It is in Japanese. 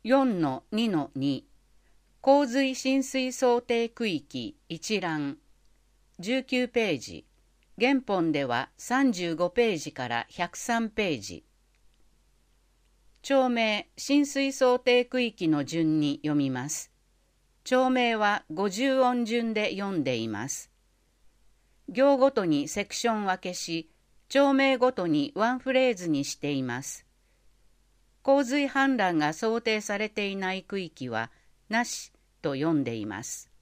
4-2-2 洪水浸水想定区域一覧19ページ、原本では35ページから103ページ。町名浸水想定区域の順に読みます。町名は50音順で読んでいます。行ごとにセクション分けし、町名ごとにワンフレーズにしています。洪水氾濫が想定されていない区域はなしと読んでいます。